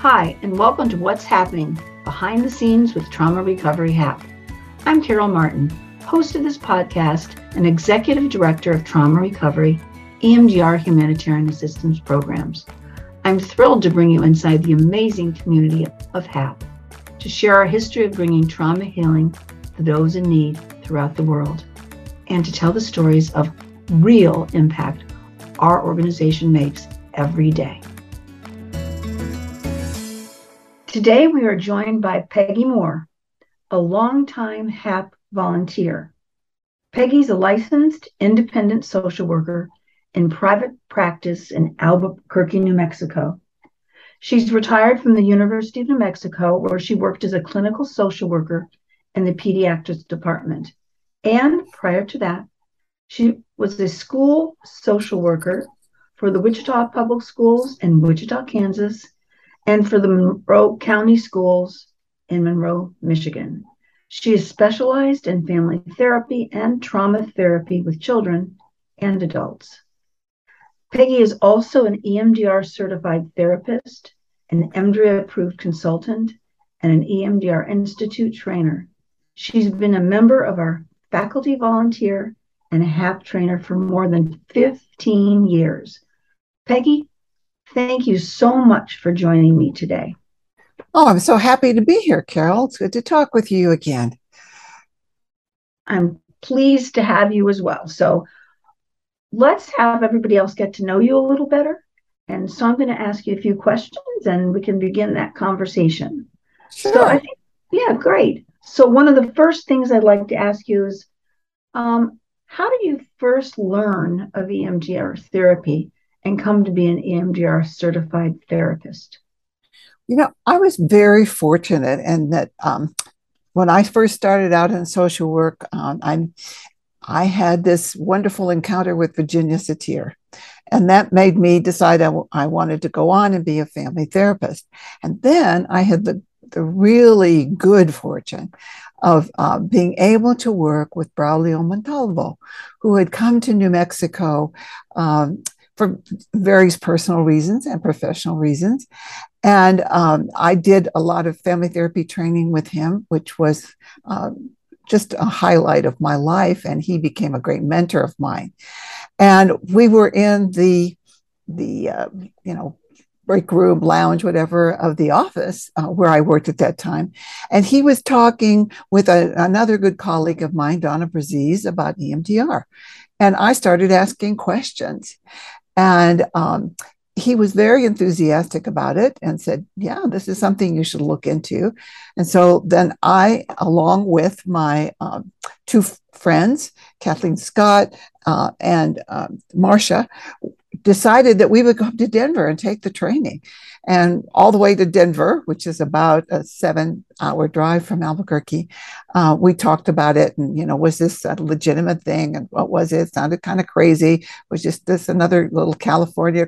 Hi, and welcome to What's Happening Behind the Scenes with Trauma Recovery HAP. I'm Carol Martin, host of this podcast and Executive Director of Trauma Recovery, EMDR Humanitarian Assistance Programs. I'm thrilled to bring you inside the amazing community of HAP to share our history of bringing trauma healing to those in need throughout the world and to tell the stories of real impact our organization makes every day. Today, we are joined by Peggy Moore, a longtime HAP volunteer. Peggy's a licensed independent social worker in private practice in Albuquerque, New Mexico. She's retired from the University of New Mexico, where she worked as a clinical social worker in the pediatrics department. And prior to that, she was a school social worker for the Wichita Public Schools in Wichita, Kansas, and for the Monroe County Schools in Monroe, Michigan. She is specialized in family therapy and trauma therapy with children and adults. Peggy is also an EMDR certified therapist, an EMDRIA approved consultant, and an EMDR Institute trainer. She's been a member of our faculty volunteer and a HAP trainer for more than 15 years. Peggy, thank you so much for joining me today. Oh, I'm so happy to be here, Carol. It's good to talk with you again. I'm pleased to have you as well. So let's have everybody else get to know you a little better. And so I'm going to ask you a few questions and we can begin that conversation. Sure. So I think, yeah, great. So one of the first things I'd like to ask you is, how did you first learn of EMDR therapy and come to be an EMDR certified therapist? You know, I was very fortunate in that when I first started out in social work, I had this wonderful encounter with Virginia Satir, and that made me decide I wanted to go on and be a family therapist. And then I had the really good fortune of being able to work with Braulio Montalvo, who had come to New Mexico for various personal reasons and professional reasons. And I did a lot of family therapy training with him, which was just a highlight of my life. And he became a great mentor of mine. And we were in the break room, lounge, whatever, of the office where I worked at that time. And he was talking with another good colleague of mine, Donna Braziz, about EMDR. And I started asking questions. And he was very enthusiastic about it and said, yeah, this is something you should look into. And so then I, along with my two friends, Kathleen Scott and Marcia, decided that we would go to Denver and take the training. And all the way to Denver, which is about a 7-hour drive from Albuquerque, we talked about it. And, was this a legitimate thing? And what was it? It sounded kind of crazy. It was just this another little California,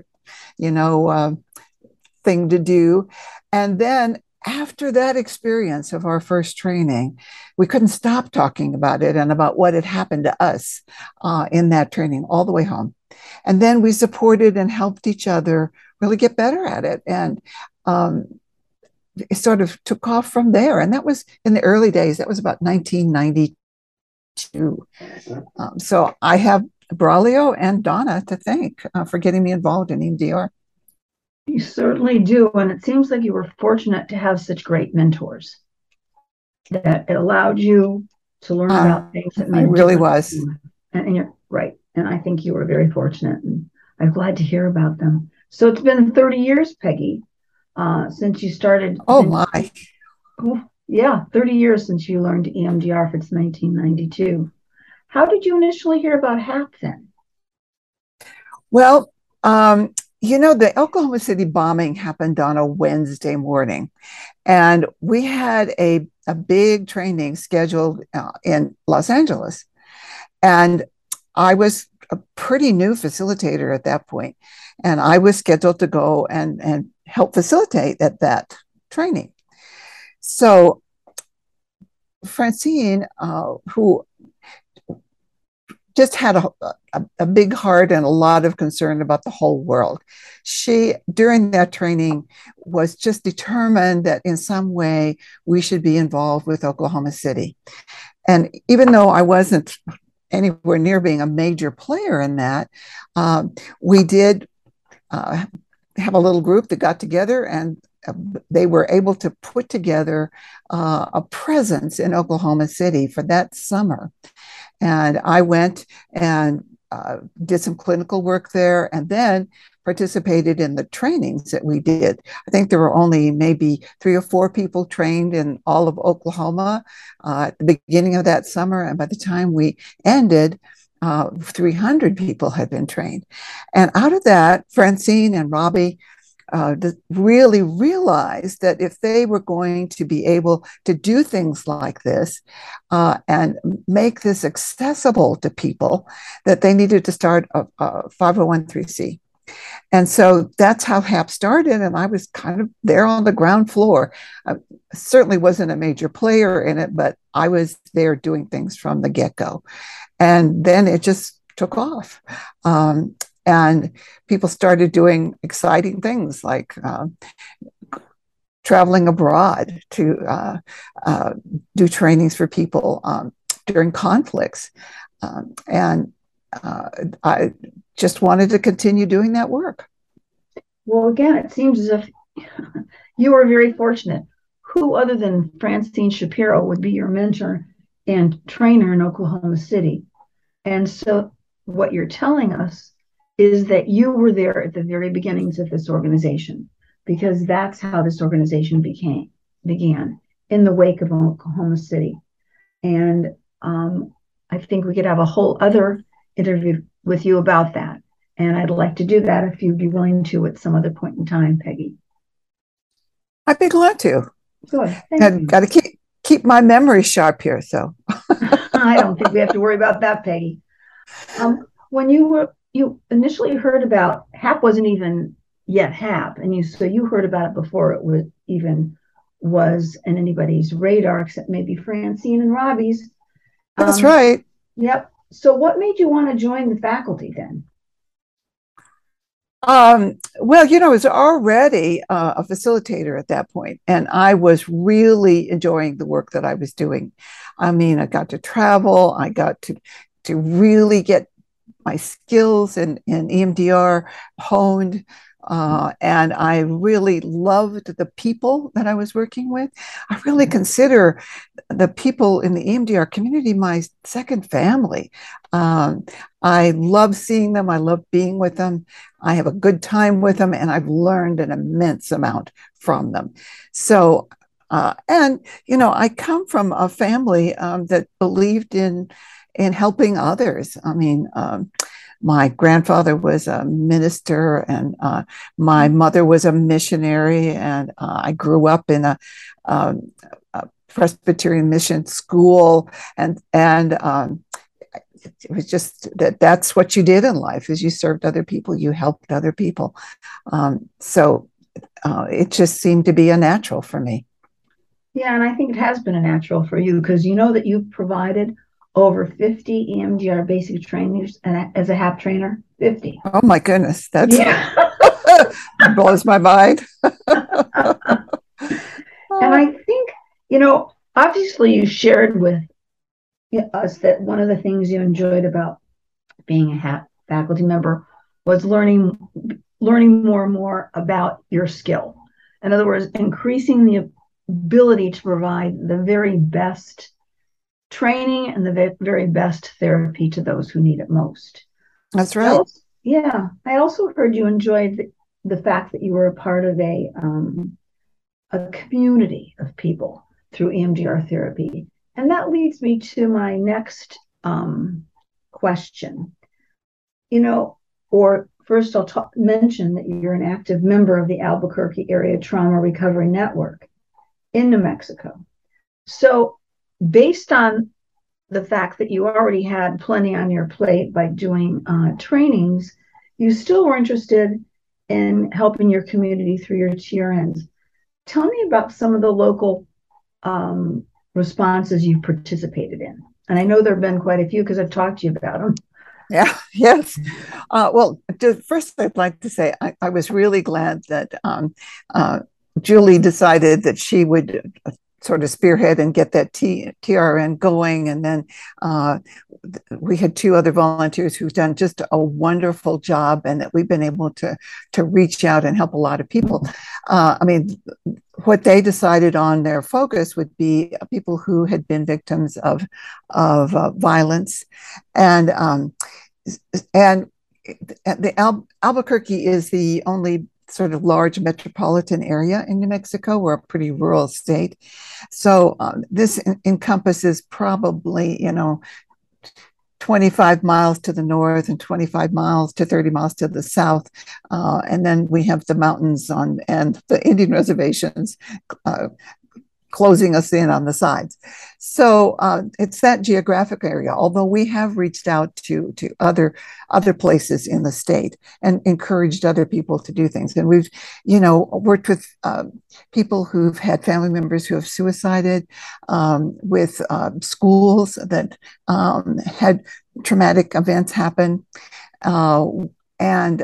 thing to do. And then after that experience of our first training, we couldn't stop talking about it and about what had happened to us in that training all the way home. And then we supported and helped each other really get better at it. And it sort of took off from there. And that was in the early days. That was about 1992. So I have Braulio and Donna to thank for getting me involved in EMDR. You certainly do. And it seems like you were fortunate to have such great mentors that it allowed you to learn about things that made I really was. And you're right. And I think you were very fortunate. And I'm glad to hear about them. So it's been 30 years, Peggy, since you started. Oh, my. Yeah, 30 years since you learned EMDR. It's 1992. How did you initially hear about HAP then? Well, the Oklahoma City bombing happened on a Wednesday morning, and we had a big training scheduled in Los Angeles. And I was a pretty new facilitator at that point, and I was scheduled to go and help facilitate at that training. So Francine, who just had a big heart and a lot of concern about the whole world. She, during that training, was just determined that in some way we should be involved with Oklahoma City. And even though I wasn't anywhere near being a major player in that, we did have a little group that got together, and they were able to put together a presence in Oklahoma City for that summer. And I went and did some clinical work there, and then participated in the trainings that we did. I think there were only maybe 3 or 4 people trained in all of Oklahoma at the beginning of that summer. And by the time we ended, 300 people had been trained. And out of that, Francine and Robbie really realized that if they were going to be able to do things like this and make this accessible to people, that they needed to start a 501(c)(3). And so that's how HAP started. And I was kind of there on the ground floor. I certainly wasn't a major player in it, but I was there doing things from the get-go. And then it just took off. And people started doing exciting things like traveling abroad to do trainings for people during conflicts. And I just wanted to continue doing that work. Well, again, it seems as if you were very fortunate. Who other than Francine Shapiro would be your mentor and trainer in Oklahoma City? And so what you're telling us is that you were there at the very beginnings of this organization, because that's how this organization began in the wake of Oklahoma City. And I think we could have a whole other interview with you about that. And I'd like to do that if you'd be willing to at some other point in time, Peggy. I'd be glad to. Good. And got to keep my memory sharp here. So I don't think we have to worry about that, Peggy. When you initially heard about HAP, wasn't even yet HAP, and you heard about it before it was even was in anybody's radar except maybe Francine and Robbie's. That's right. Yep. So what made you want to join the faculty then? Well, I was already a facilitator at that point, and I was really enjoying the work that I was doing. I mean, I got to travel, I got to really get my skills in EMDR honed, and I really loved the people that I was working with. I really consider the people in the EMDR community my second family. I love seeing them. I love being with them. I have a good time with them, and I've learned an immense amount from them. So, and I come from a family that believed in helping others. I mean, my grandfather was a minister, and my mother was a missionary, and I grew up in a Presbyterian mission school, and it was just that's what you did in life, is you served other people, you helped other people. So it just seemed to be a natural for me. Yeah, and I think it has been a natural for you, because you know that you've provided over 50 EMDR basic trainings and as a HAP trainer. 50. Oh my goodness, that's blows my mind. And I think, obviously you shared with us that one of the things you enjoyed about being a HAP faculty member was learning more and more about your skill. In other words, increasing the ability to provide the very best training and the very best therapy to those who need it most. That's right. I also heard you enjoyed the fact that you were a part of a community of people through EMDR therapy. And that leads me to my next question. Or first I'll mention that you're an active member of the Albuquerque Area Trauma Recovery Network in New Mexico. So based on the fact that you already had plenty on your plate by doing trainings, you still were interested in helping your community through your TRNs. Tell me about some of the local responses you've participated in. And I know there have been quite a few because I've talked to you about them. Yeah, yes. Well, first, I'd like to say I was really glad that uh, Julie decided that she would sort of spearhead and get that TRN going. And then uh, we had two other volunteers who've done just a wonderful job, and that we've been able to reach out and help a lot of people. I mean, what they decided on their focus would be people who had been victims of violence, and and Albuquerque is the only sort of large metropolitan area in New Mexico. We're a pretty rural state, so this encompasses probably 25 miles to the north and 25 miles to 30 miles to the south. And then we have the mountains on and the Indian reservations uh, closing us in on the sides. So it's that geographic area. Although we have reached out to other places in the state and encouraged other people to do things, and we've worked with people who've had family members who have suicided, with schools that had traumatic events happen, uh, and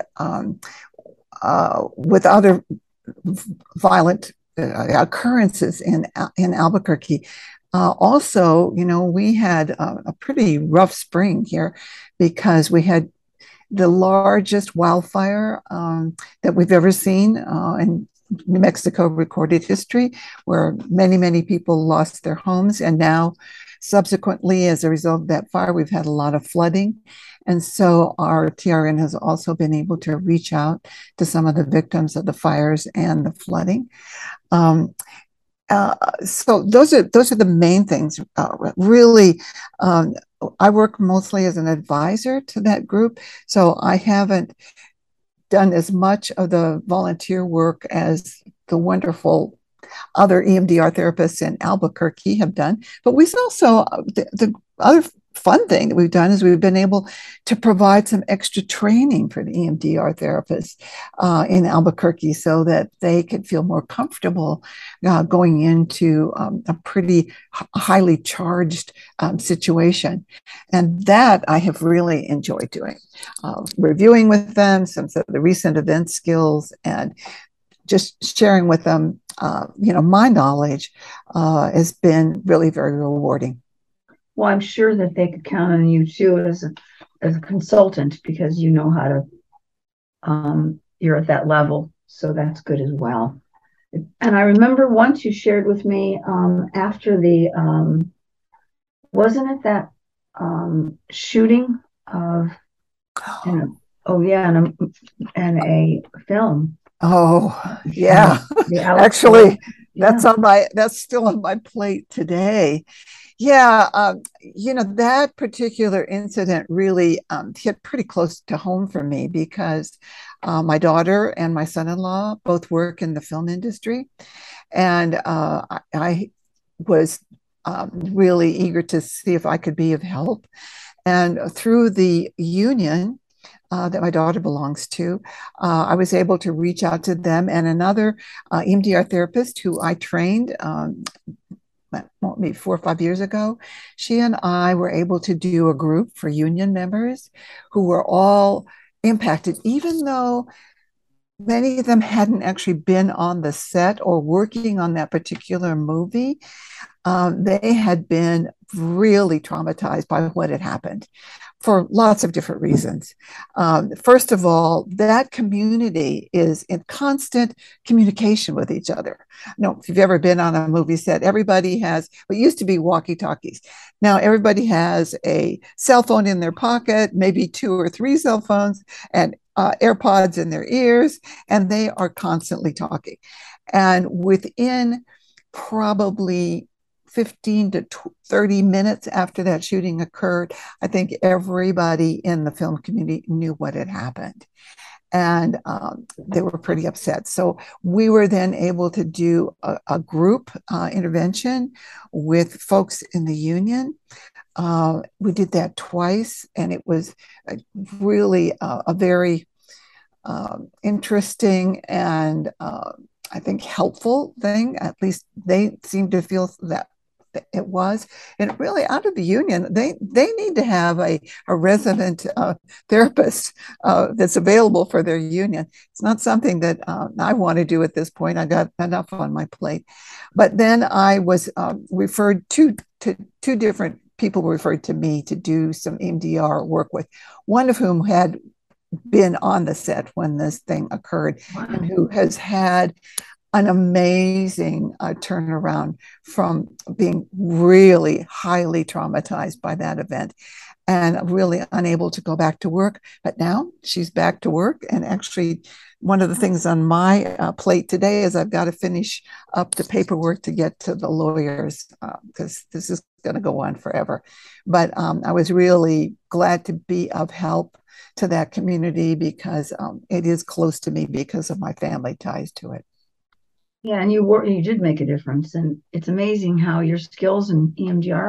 with other violent occurrences in Albuquerque. Also, we had a pretty rough spring here because we had the largest wildfire that we've ever seen in New Mexico recorded history, where many, many people lost their homes. And now, subsequently, as a result of that fire, we've had a lot of flooding. And so our TRN has also been able to reach out to some of the victims of the fires and the flooding. Um, so those are the main things. Really, um, I work mostly as an advisor to that group, so I haven't done as much of the volunteer work as the wonderful other EMDR therapists in Albuquerque have done. But we also, the other fun thing that we've done is we've been able to provide some extra training for the EMDR therapists in Albuquerque so that they could feel more comfortable going into a pretty highly charged situation. And that I have really enjoyed doing, reviewing with them some of the recent event skills and just sharing with them, my knowledge has been really very rewarding. Well, I'm sure that they could count on you too as a consultant because you know how to you're at that level, so that's good as well. And I remember once you shared with me after the wasn't it that shooting of and oh yeah and a film Oh, and yeah. the Alex Actually, yeah. that's still on my plate today. Yeah, that particular incident really hit pretty close to home for me because my daughter and my son-in-law both work in the film industry, and I was really eager to see if I could be of help. And through the union that my daughter belongs to, I was able to reach out to them and another EMDR therapist who I trained maybe 4 or 5 years ago. She and I were able to do a group for union members who were all impacted, even though many of them hadn't actually been on the set or working on that particular movie. They had been really traumatized by what had happened for lots of different reasons. First of all, that community is in constant communication with each other. No, if you've ever been on a movie set, everybody has what used to be walkie talkies. Now everybody has a cell phone in their pocket, maybe two or three cell phones, and AirPods in their ears, and they are constantly talking. And within probably 15 to 30 minutes after that shooting occurred, I think everybody in the film community knew what had happened. And they were pretty upset. So we were then able to do a group intervention with folks in the union. We did that twice, and it was really a very interesting and I think helpful thing. At least they seem to feel that it was. And really, out of the union, they need to have a resident therapist that's available for their union. It's not something that I want to do at this point. I got enough on my plate. But then I was referred to two different people referred to me to do some EMDR work with, one of whom had been on the set when this thing occurred. Wow. And who has had an amazing turnaround from being really highly traumatized by that event and really unable to go back to work. But now she's back to work. And actually, one of the things on my plate today is I've got to finish up the paperwork to get to the lawyers because this is going to go on forever. But I was really glad to be of help to that community because it is close to me because of my family ties to it. Yeah, and you did make a difference, and it's amazing how your skills in EMDR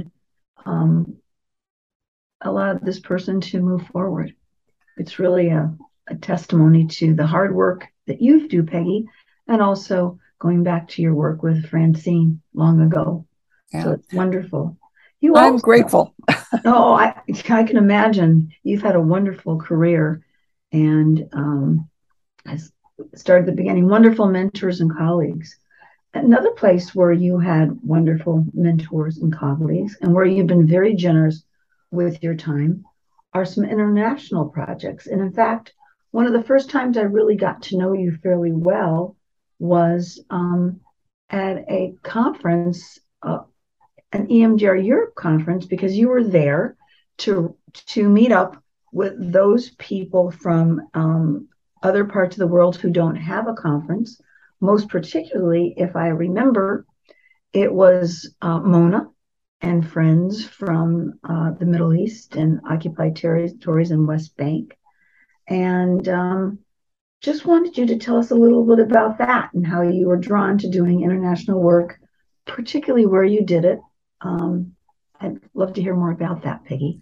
allowed this person to move forward. It's really a testimony to the hard work that you do, Peggy, and also going back to your work with Francine long ago. Yeah. So it's wonderful. I'm grateful. I can imagine you've had a wonderful career, and I started at the beginning, wonderful mentors and colleagues. Another place where you had wonderful mentors and colleagues and where you've been very generous with your time are some international projects. And in fact, one of the first times I really got to know you fairly well was at a conference, an EMDR Europe conference, because you were there to meet up with those people from other parts of the world who don't have a conference. Most particularly, if I remember, it was Mona and friends from the Middle East and occupied territories and West Bank. And just wanted you to tell us a little bit about that and how you were drawn to doing international work, particularly where you did it. I'd love to hear more about that, Peggy.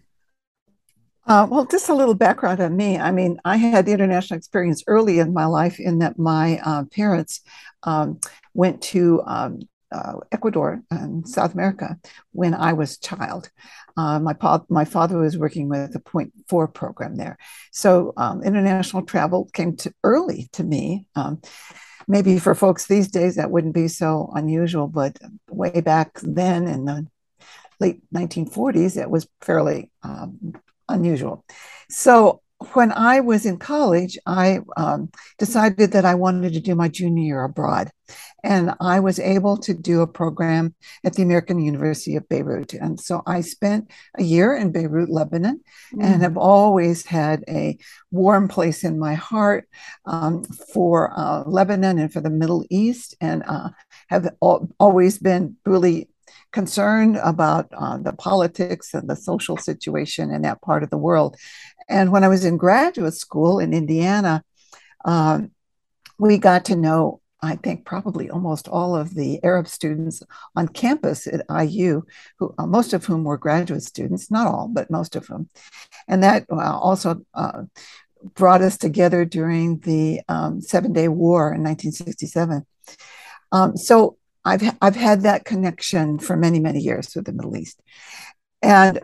Well, just a little background on me. I mean, I had international experience early in my life in that my parents went to Ecuador and South America when I was a child. My father was working with the Point 4 program there. So international travel came early to me. Maybe for folks these days, that wouldn't be so unusual, but way back then in the late 1940s, it was fairly unusual. So when I was in college, I decided that I wanted to do my junior year abroad. And I was able to do a program at the American University of Beirut. And so I spent a year in Beirut, Lebanon, and have always had a warm place in my heart for Lebanon and for the Middle East, and have always been really concerned about the politics and the social situation in that part of the world. And when I was in graduate school in Indiana, we got to know, I think, probably almost all of the Arab students on campus at IU, who most of whom were graduate students, not all, but most of them. And that also brought us together during the 7-Day War in 1967. So I've had that connection for many, many years with the Middle East. And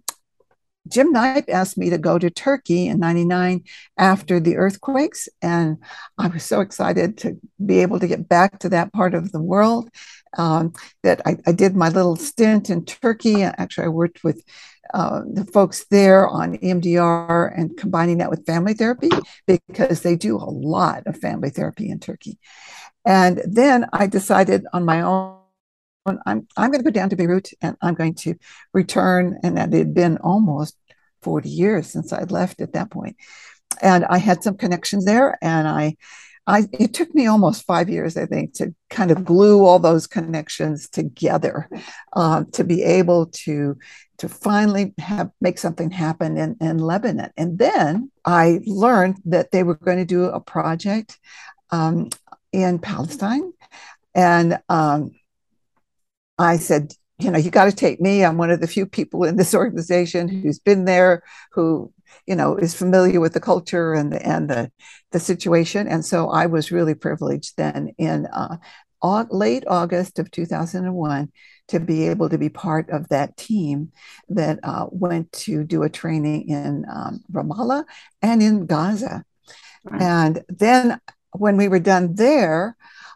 Jim Knipe asked me to go to Turkey in '99 after the earthquakes. And I was so excited to be able to get back to that part of the world that I did my little stint in Turkey. Actually, I worked with the folks there on EMDR and combining that with family therapy because they do a lot of family therapy in Turkey. And then I decided on my own, I'm going to go down to Beirut and I'm going to return. And it had been almost 40 years since I'd left at that point. And I had some connections there. And it took me almost 5 years, I think, to kind of glue all those connections together to be able to finally make something happen in Lebanon. And then I learned that they were going to do a project in Palestine. And I said, you got to take me. I'm one of the few people in this organization who's been there, who, is familiar with the culture and the situation. And so I was really privileged then in late August of 2001 to be able to be part of that team that went to do a training in Ramallah and in Gaza. Right. And then when we were done there,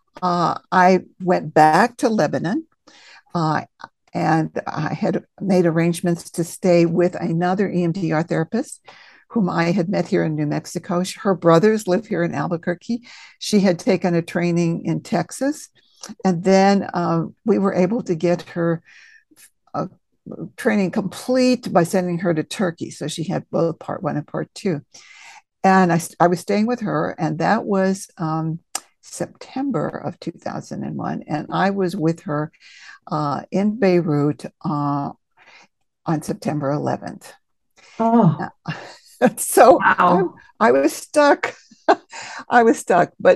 I went back to Lebanon. Uh, and I had made arrangements to stay with another EMDR therapist whom I had met here in New Mexico. Her brothers live here in Albuquerque. She had taken a training in Texas. And then we were able to get her uh, training complete by sending her to Turkey. So she had both part one and part two. And I was staying with her, and that was September of 2001. And I was with her in Beirut on September 11th. Oh, So wow. I was stuck. I was stuck, but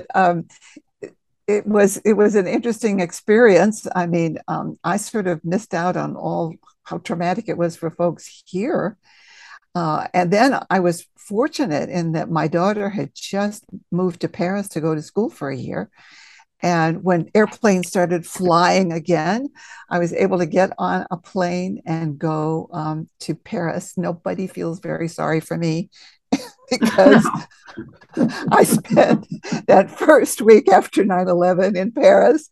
it was an interesting experience. I mean, I sort of missed out on all how traumatic it was for folks here. And then I was fortunate in that my daughter had just moved to Paris to go to school for a year. And when airplanes started flying again, I was able to get on a plane and go to Paris. Nobody feels very sorry for me because I spent that first week after 9/11 in Paris,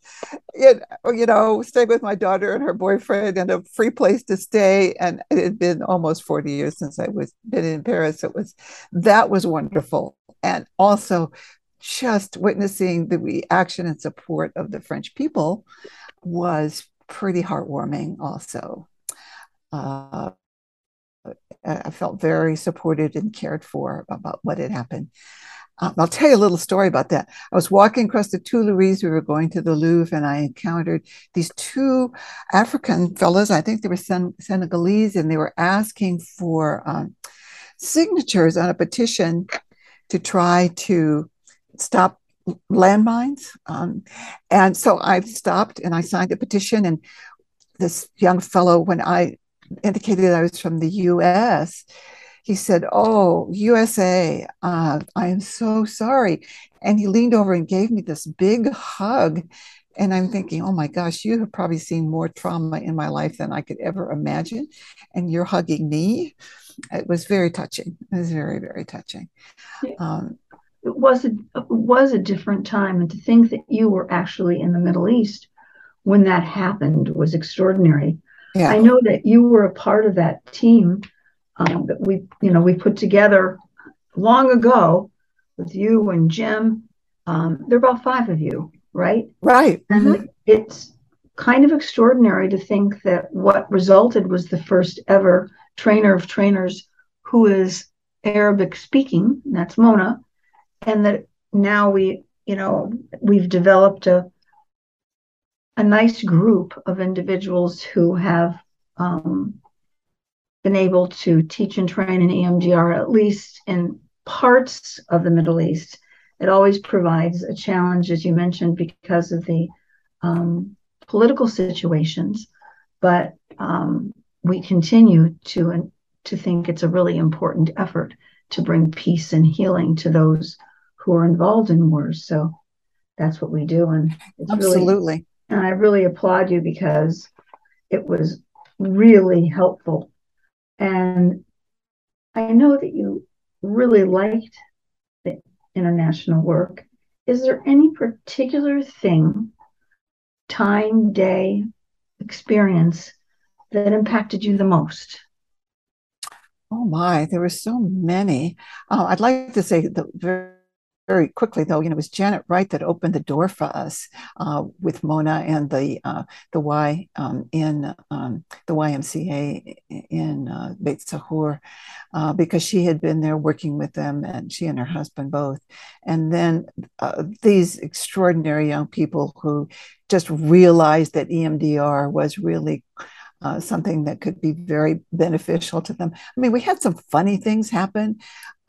staying with my daughter and her boyfriend and a free place to stay. And it had been almost 40 years since I was been in Paris. That was wonderful. And also just witnessing the reaction and support of the French people was pretty heartwarming also. Uh, I felt very supported and cared for about what had happened. I'll tell you a little story about that. I was walking across the Tuileries. We were going to the Louvre, and I encountered these two African fellows. I think they were Senegalese, and they were asking for signatures on a petition to try to stop landmines. And so I stopped and I signed a petition. And this young fellow, when I indicated I was from the US, he said, "Oh, USA, I am so sorry." And he leaned over and gave me this big hug. And I'm thinking, oh my gosh, you have probably seen more trauma in my life than I could ever imagine. And you're hugging me. It was very touching. It was very, very touching. Um, It was a different time, and to think that you were actually in the Middle East when that happened was extraordinary. I yeah, know that you were a part of that team that we put together long ago with you and Jim. There are about five of you, right? right. Mm-hmm. And it's kind of extraordinary to think that what resulted was the first ever trainer of trainers who is Arabic speaking. That's Mona, and that now we've developed a nice group of individuals who have um, been able to teach and train in EMDR, at least in parts of the Middle East. It always provides a challenge, as you mentioned, because of the political situations, but we continue to think it's a really important effort to bring peace and healing to those who are involved in wars. So that's what we do, and Absolutely. and I really applaud you because it was really helpful. And I know that you really liked the international work. Is there any particular thing, time, day, experience that impacted you the most? Oh my, there were so many. I'd like to say that very, very quickly, though, it was Janet Wright that opened the door for us with Mona and the Y in the YMCA in Beit Sahur, because she had been there working with them, and she and her husband both. And then these extraordinary young people who just realized that EMDR was really something that could be very beneficial to them. I mean, we had some funny things happen.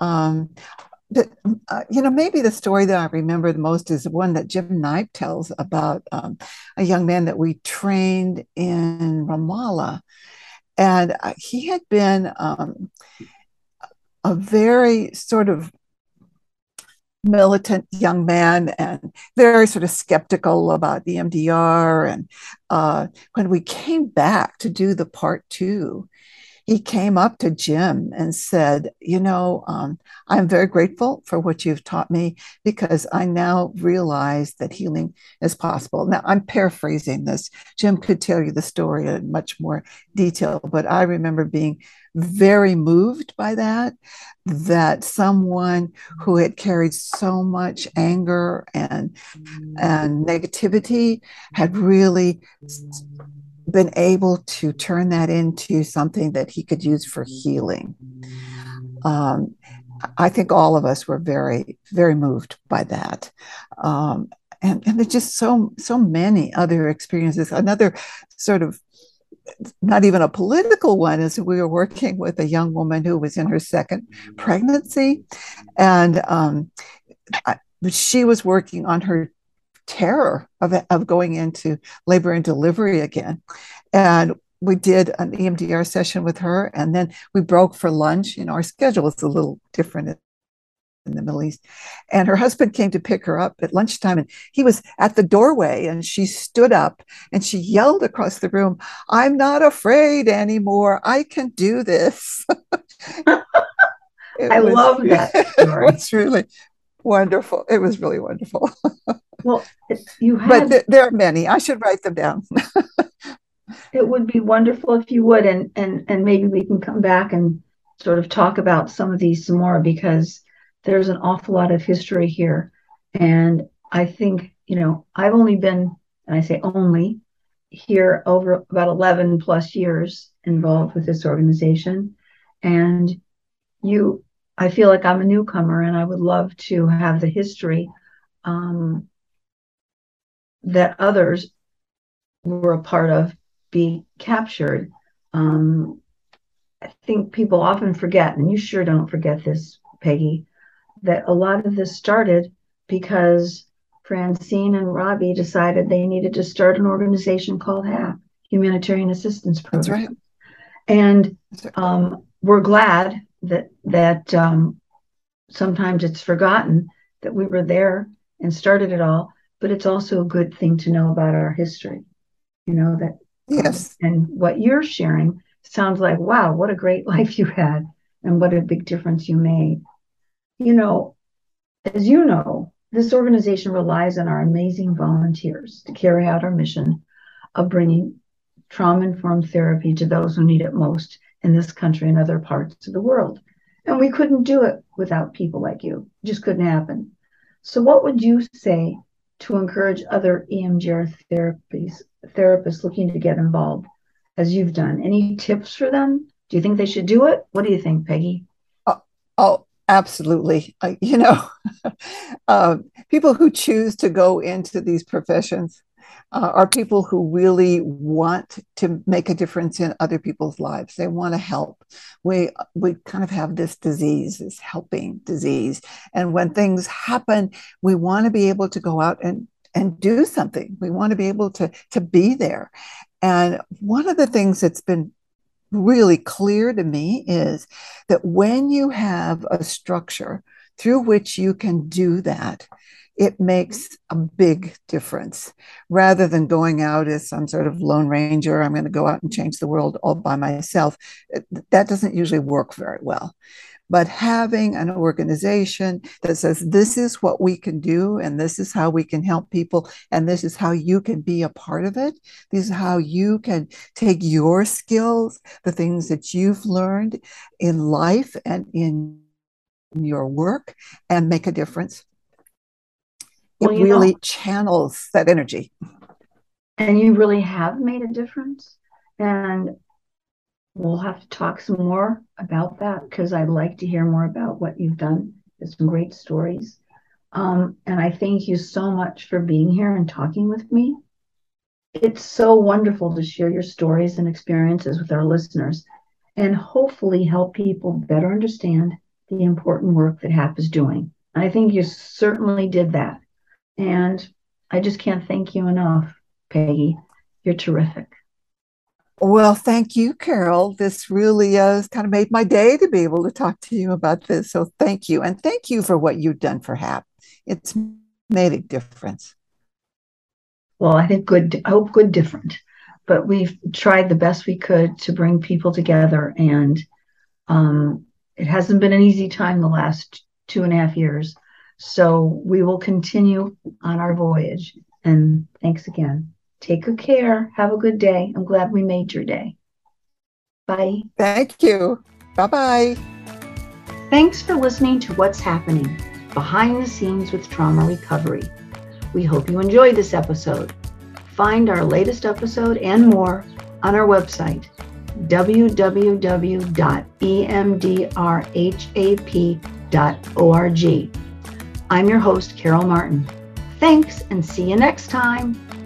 But, maybe the story that I remember the most is the one that Jim Knight tells about a young man that we trained in Ramallah. And he had been a very sort of militant young man and very sort of skeptical about EMDR. And when we came back to do the part 2, he came up to Jim and said, I'm very grateful for what you've taught me because I now realize that healing is possible. Now, I'm paraphrasing this. Jim could tell you the story in much more detail, but I remember being very moved by that someone who had carried so much anger and negativity had really been able to turn that into something that he could use for healing. Um, I think all of us were very, very moved by that. And there's just so many other experiences. Another sort of not even a political one is we were working with a young woman who was in her second pregnancy, and she was working on her terror of going into labor and delivery again. And we did an EMDR session with her, and then we broke for lunch. Our schedule is a little different in the Middle East. And her husband came to pick her up at lunchtime, and he was at the doorway, and she stood up and she yelled across the room, "I'm not afraid anymore. I can do this." I love that story. It was really wonderful. It was really wonderful. Well, but there are many. I should write them down. It would be wonderful if you would, and maybe we can come back and sort of talk about some of these some more, because there's an awful lot of history here. And I think, I've only been, and I say only, here over about 11 plus years involved with this organization. And I feel like I'm a newcomer, and I would love to have the history that others were a part of be captured. I think people often forget, and you sure don't forget this, Peggy, that a lot of this started because Francine and Robbie decided they needed to start an organization called HAP, Humanitarian Assistance Program. That's right. And we're glad that sometimes it's forgotten that we were there and started it all, but it's also a good thing to know about our history. That yes. And what you're sharing sounds like, wow, what a great life you had and what a big difference you made. As you know, this organization relies on our amazing volunteers to carry out our mission of bringing trauma-informed therapy to those who need it most in this country and other parts of the world. And we couldn't do it without people like you. It just couldn't happen. So what would you say to encourage other EMDR therapists looking to get involved, as you've done? Any tips for them? Do you think they should do it? What do you think, Peggy? Oh, absolutely. People who choose to go into these professions are people who really want to make a difference in other people's lives. They want to help. We kind of have this disease, this helping disease. And when things happen, we want to be able to go out and do something. We want to be able to be there. And one of the things that's been really clear to me is that when you have a structure through which you can do that, it makes a big difference rather than going out as some sort of lone ranger. I'm going to go out and change the world all by myself. That doesn't usually work very well. But having an organization that says, this is what we can do, and this is how we can help people, and this is how you can be a part of it. This is how you can take your skills, the things that you've learned in life and in your work, and make a difference. It really channels that energy. And you really have made a difference. And we'll have to talk some more about that, because I'd like to hear more about what you've done. There's some great stories. And I thank you so much for being here and talking with me. It's so wonderful to share your stories and experiences with our listeners, and hopefully help people better understand the important work that HAP is doing. And I think you certainly did that. And I just can't thank you enough, Peggy. You're terrific. Well, thank you, Carol. This really has kind of made my day to be able to talk to you about this. So thank you. And thank you for what you've done for HAP. it's made a difference. Well, I think good, I hope good different. But we've tried the best we could to bring people together, and it hasn't been an easy time the last 2.5 years. So we will continue on our voyage. And thanks again. Take good care. Have a good day. I'm glad we made your day. Bye. Thank you. Bye-bye. Thanks for listening to What's Happening Behind the Scenes with Trauma Recovery. We hope you enjoyed this episode. Find our latest episode and more on our website, www.emdrhap.org. I'm your host, Carol Martin. Thanks, and see you next time.